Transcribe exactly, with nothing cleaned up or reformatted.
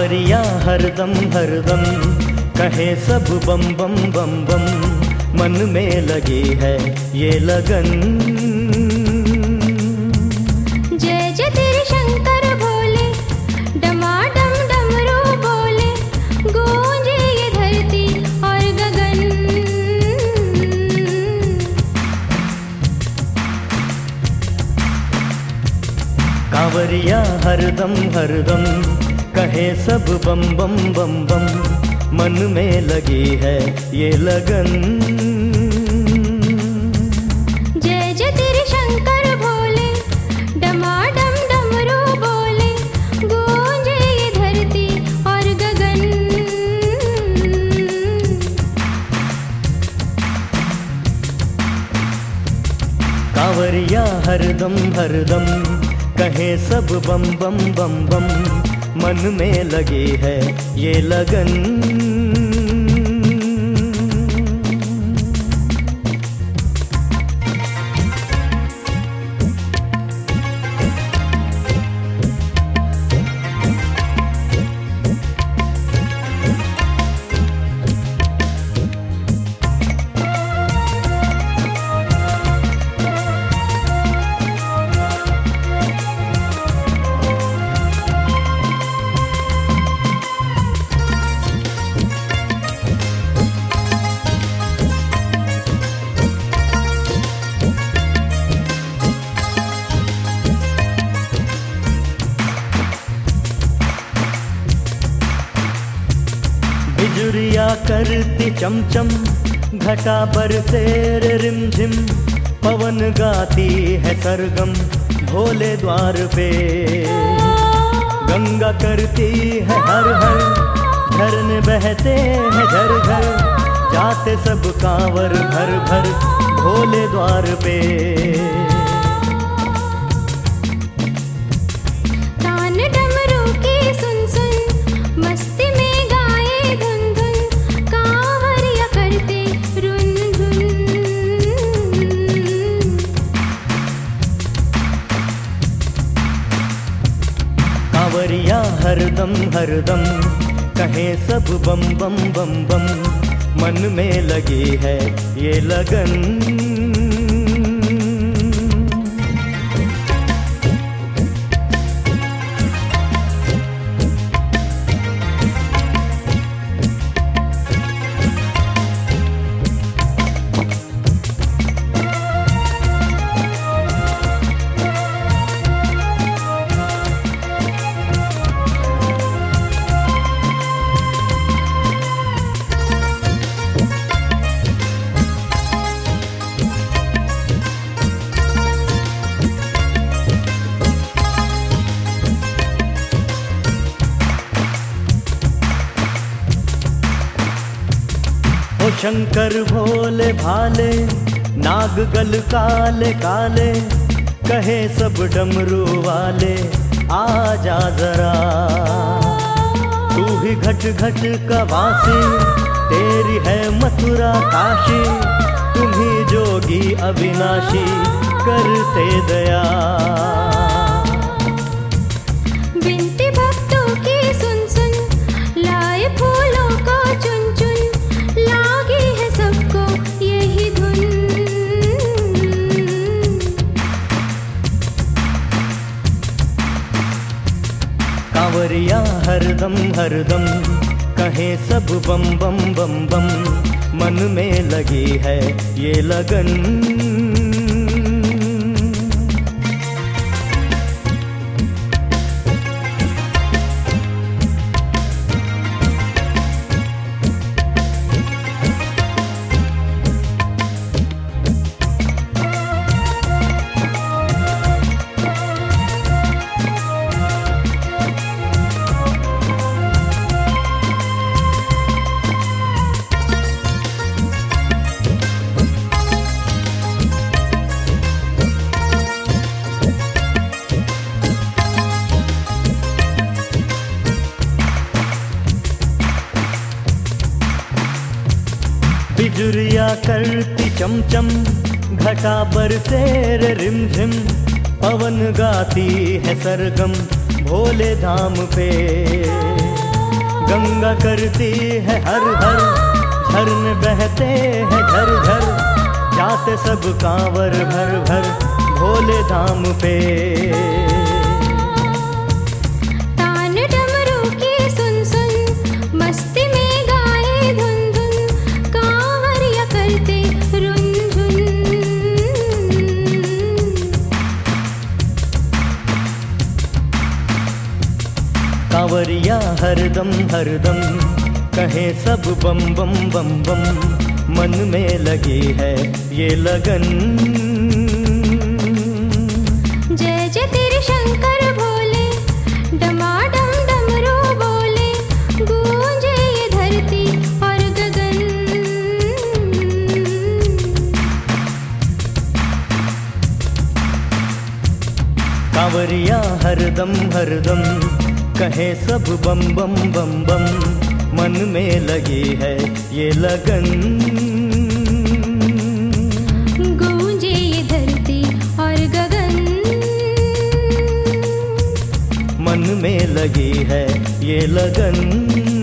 कांवरिया हरदम हरदम कहे सब बम बम बम बम, मन में लगी है ये लगन। जय जय तेरे शंकर भोले, डमाडम डमरू बोले, गूंजे ये धरती और गगन। कांवरिया हरदम हरदम कहे सब बम बम बम बम, मन में लगी है ये लगन। जय जय तेरे शंकर भोले, डमाडम डमरू बोले, गूंजे ये धरती और गगन। कांवरिया हरदम हरदम कहे सब बम बम बम बम, मन में लगी है ये लगन। बिजुरिया करती चमचम, घटा बरसे रे रिमझिम, पवन गाती है सरगम भोले द्वार पे। गंगा करती है हर हर, झरने बहते हैं झर झर, जाते सब कांवर भर भर भोले द्वार पे। कान डमरू की सुन सुन, मस्ती में गाए धुन धुन, कांवरिया करते रुन धुन। कांवरिया हरदम हरदम कहे सब बम बम बम बम, मन में लगी है ये लगन। ओ शंकर भोले भाले, नाग गल काले काले, कहे सब डमरू वाले आजा जरा। तू ही घट घट का वासी, तेरी है मथुरा काशी, तुम्ही जोगी अविनाशी करते दया। बिनती भक्तों की सुन सुन, लाए फूलों को चुन चुन, लागी है सबको यही धुन। कांवरिया हरदम हरदम कहे सब बम बम बम बम, मन में लगी है ये लगन। बिजुरिया करती चमचम, घटा बरसे रे रिमझिम, पवन गाती है सरगम भोले धाम पे। गंगा करती है हर हर, झरने बहते हैं घर घर, जाते सब कांवर भर भर भोले धाम पे। तान डमरू की सुन सुन मस्ती में गाए धुन धुन, कांवरिया करते रुनझुन। कांवरिया हरदम हरदम कहे सब बम बम बम बम, मन में लगी है ये लगन। जय जय तेरे शंकर भोले, डमाडम डमरू बोले, गूंजे ये धरती और गगन। कांवरिया हरदम हरदम कहे सब बम बम बम बम, मन में लगी है ये लगन। गूंजे ये धरती और गगन, मन में लगी है ये लगन।